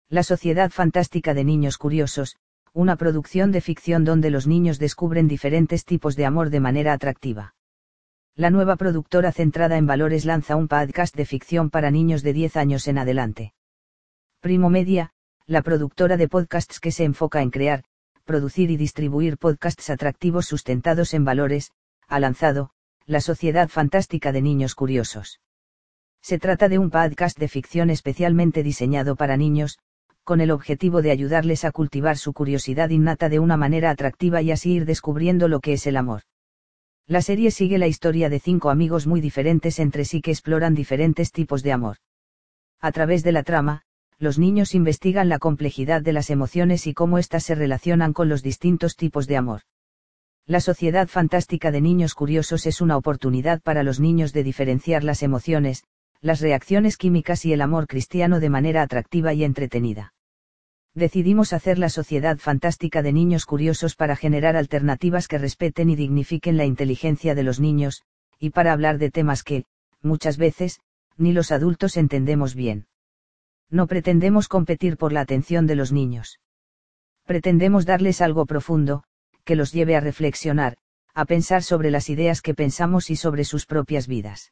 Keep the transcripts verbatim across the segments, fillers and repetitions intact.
La Sociedad Fantástica de Niños Curiosos, una producción de ficción donde los niños descubren diferentes tipos de amor de manera atractiva. La nueva productora centrada en valores lanza un podcast de ficción para niños de diez años en adelante. Primo Media, la productora de podcasts que se enfoca en crear, producir y distribuir podcasts atractivos sustentados en valores, ha lanzado La Sociedad Fantástica de Niños Curiosos. Se trata de un podcast de ficción especialmente diseñado para niños, con el objetivo de ayudarles a cultivar su curiosidad innata de una manera atractiva y así ir descubriendo lo que es el amor. La serie sigue la historia de cinco amigos muy diferentes entre sí que exploran diferentes tipos de amor. A través de la trama, los niños investigan la complejidad de las emociones y cómo éstas se relacionan con los distintos tipos de amor. La Sociedad Fantástica de Niños Curiosos es una oportunidad para los niños de diferenciar las emociones, las reacciones químicas y el amor cristiano de manera atractiva y entretenida. Decidimos hacer La Sociedad Fantástica de Niños Curiosos para generar alternativas que respeten y dignifiquen la inteligencia de los niños, y para hablar de temas que, muchas veces, ni los adultos entendemos bien. No pretendemos competir por la atención de los niños. Pretendemos darles algo profundo, que los lleve a reflexionar, a pensar sobre las ideas que pensamos y sobre sus propias vidas.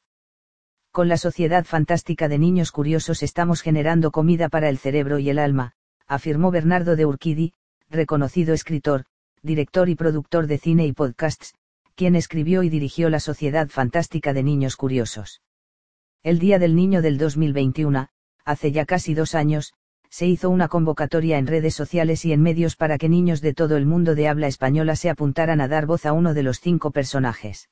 Con La Sociedad Fantástica de Niños Curiosos estamos generando comida para el cerebro y el alma, afirmó Bernardo de Urquidi, reconocido escritor, director y productor de cine y podcasts, quien escribió y dirigió La Sociedad Fantástica de Niños Curiosos. El Día del Niño del dos mil veintiuno, hace ya casi dos años, se hizo una convocatoria en redes sociales y en medios para que niños de todo el mundo de habla española se apuntaran a dar voz a uno de los cinco personajes.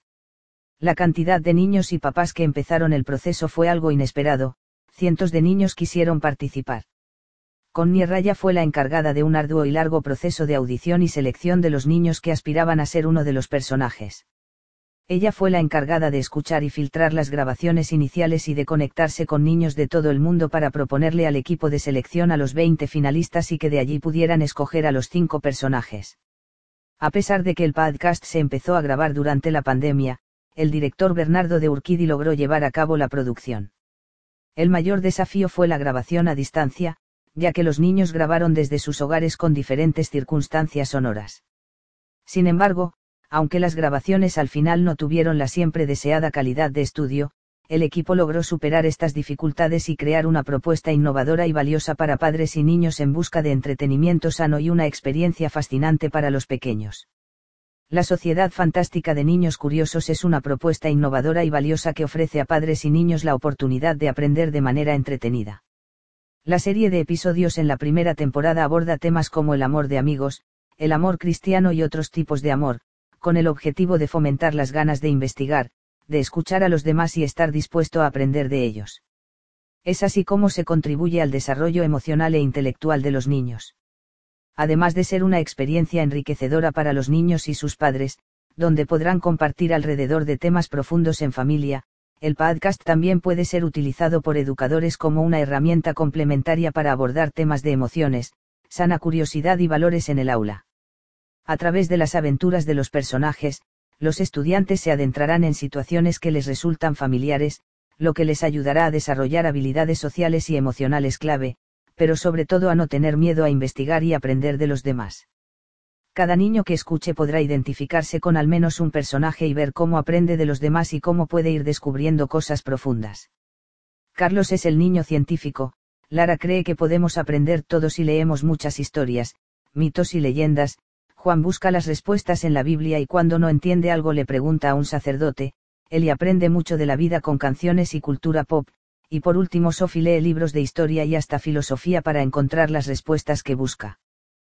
La cantidad de niños y papás que empezaron el proceso fue algo inesperado, cientos de niños quisieron participar. Connie Raya fue la encargada de un arduo y largo proceso de audición y selección de los niños que aspiraban a ser uno de los personajes. Ella fue la encargada de escuchar y filtrar las grabaciones iniciales y de conectarse con niños de todo el mundo para proponerle al equipo de selección a los veinte finalistas y que de allí pudieran escoger a los cinco personajes. A pesar de que el podcast se empezó a grabar durante la pandemia, el director Bernardo de Urquidi logró llevar a cabo la producción. El mayor desafío fue la grabación a distancia, ya que los niños grabaron desde sus hogares con diferentes circunstancias sonoras. Sin embargo, aunque las grabaciones al final no tuvieron la siempre deseada calidad de estudio, el equipo logró superar estas dificultades y crear una propuesta innovadora y valiosa para padres y niños en busca de entretenimiento sano y una experiencia fascinante para los pequeños. La Sociedad Fantástica de Niños Curiosos es una propuesta innovadora y valiosa que ofrece a padres y niños la oportunidad de aprender de manera entretenida. La serie de episodios en la primera temporada aborda temas como el amor de amigos, el amor cristiano y otros tipos de amor, con el objetivo de fomentar las ganas de investigar, de escuchar a los demás y estar dispuesto a aprender de ellos. Es así como se contribuye al desarrollo emocional e intelectual de los niños. Además de ser una experiencia enriquecedora para los niños y sus padres, donde podrán compartir alrededor de temas profundos en familia, el podcast también puede ser utilizado por educadores como una herramienta complementaria para abordar temas de emociones, sana curiosidad y valores en el aula. A través de las aventuras de los personajes, los estudiantes se adentrarán en situaciones que les resultan familiares, lo que les ayudará a desarrollar habilidades sociales y emocionales clave, pero sobre todo a no tener miedo a investigar y aprender de los demás. Cada niño que escuche podrá identificarse con al menos un personaje y ver cómo aprende de los demás y cómo puede ir descubriendo cosas profundas. Carlos es el niño científico, Lara cree que podemos aprender todos si leemos muchas historias, mitos y leyendas, Juan busca las respuestas en la Biblia y cuando no entiende algo le pregunta a un sacerdote, Eli aprende mucho de la vida con canciones y cultura pop, y por último Sophie lee libros de historia y hasta filosofía para encontrar las respuestas que busca.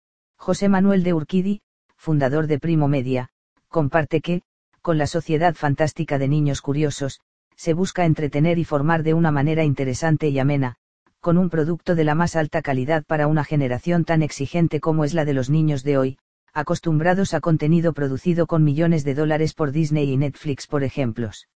José Manuel de Urquidi, fundador de Primo Media, comparte que, con la Sociedad Fantástica de Niños Curiosos, se busca entretener y formar de una manera interesante y amena, con un producto de la más alta calidad para una generación tan exigente como es la de los niños de hoy, acostumbrados a contenido producido con millones de dólares por Disney y Netflix por ejemplos.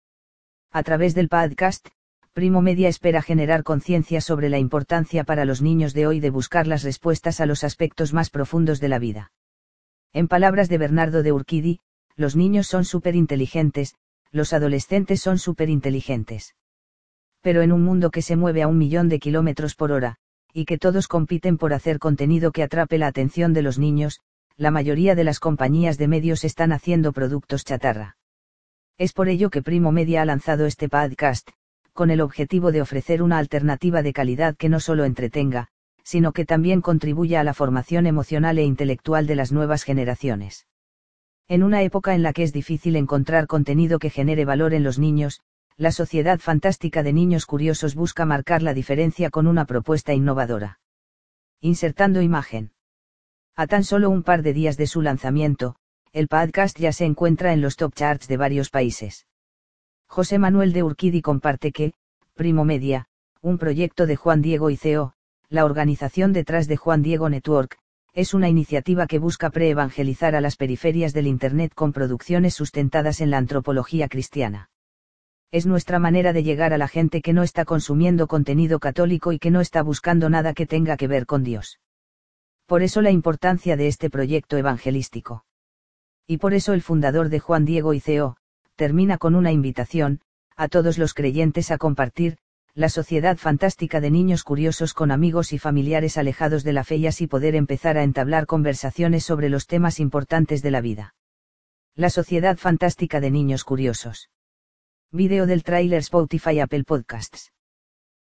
A través del podcast, Primo Media espera generar conciencia sobre la importancia para los niños de hoy de buscar las respuestas a los aspectos más profundos de la vida. En palabras de Bernardo de Urquidi, los niños son súper inteligentes, los adolescentes son súper inteligentes. Pero en un mundo que se mueve a un millón de kilómetros por hora, y que todos compiten por hacer contenido que atrape la atención de los niños. La mayoría de las compañías de medios están haciendo productos chatarra. Es por ello que Primo Media ha lanzado este podcast, con el objetivo de ofrecer una alternativa de calidad que no solo entretenga, sino que también contribuya a la formación emocional e intelectual de las nuevas generaciones. En una época en la que es difícil encontrar contenido que genere valor en los niños, la Sociedad Fantástica de Niños Curiosos busca marcar la diferencia con una propuesta innovadora. Insertando imagen. A tan solo un par de días de su lanzamiento, el podcast ya se encuentra en los top charts de varios países. José Manuel de Urquidi comparte que, Primo Media, un proyecto de Juan Diego y C E O, la organización detrás de Juan Diego Network, es una iniciativa que busca pre-evangelizar a las periferias del Internet con producciones sustentadas en la antropología cristiana. Es nuestra manera de llegar a la gente que no está consumiendo contenido católico y que no está buscando nada que tenga que ver con Dios. Por eso la importancia de este proyecto evangelístico. Y por eso el fundador de Juan Diego y C E O, termina con una invitación, a todos los creyentes a compartir, la Sociedad Fantástica de Niños Curiosos con amigos y familiares alejados de la fe y así poder empezar a entablar conversaciones sobre los temas importantes de la vida. La Sociedad Fantástica de Niños Curiosos. Vídeo del tráiler Spotify Apple Podcasts.